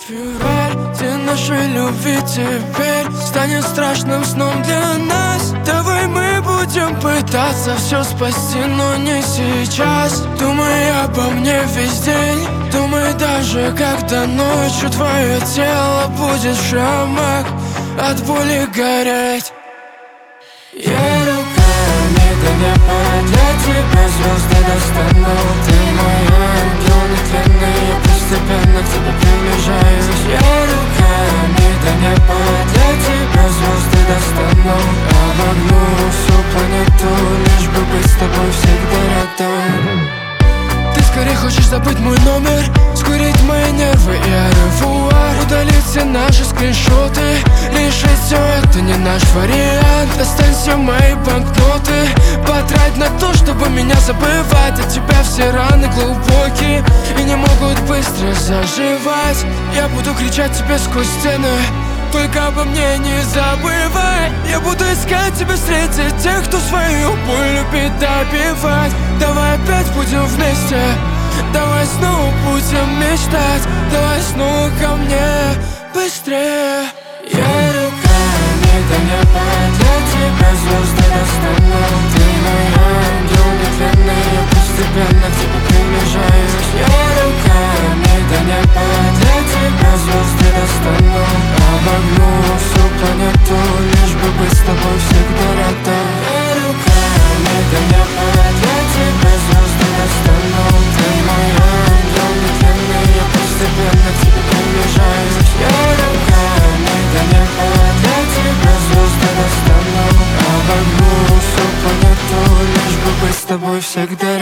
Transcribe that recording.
Февраль, день нашей любви теперь станет страшным сном для нас. Давай мы будем пытаться все спасти, но не сейчас. Думай обо мне весь день, думай даже когда ночью твое тело будет в шрамах, от боли гореть. Я руками до неба для тебя звезды достану. Ты мой ангел нетленный, я постепенно к тебе приближаюсь. Я руками до неба для тебя звезды достану. Обогну всю планету, лишь бы быть с тобой всегда рядом. Ты скорее хочешь забыть мой номер, скурить мои нервы и аревуар, удалить все наши скриншоты, решить все это не наш вариант. Достань все мои банкноты, потрать на то, чтобы меня забывать. От тебя все раны глубокие и не могут быстро заживать. Я буду кричать тебе сквозь стены, только обо мне не забывай. Я буду искать тебя среди тех, кто свою боль любит добивать. Давай опять будем вместе, давай снова будем мечтать. Давай снова ко мне быстрее. Я руками до неба для тебя звезды достану. Ты мой ангел нетленный, я постепенно к тебе приближаюсь. Я руками до неба для тебя звезды достану. Обогну всю планету, лишь бы быть с тобой всегда рядом. Я руками до неба для тебя звезды достану. Ты мой ангел нетленный, я постепенно к тебе приближаюсь. Я руками до неба для тебя звезды достану. Обогну всю планету, лишь бы быть с тобой всегда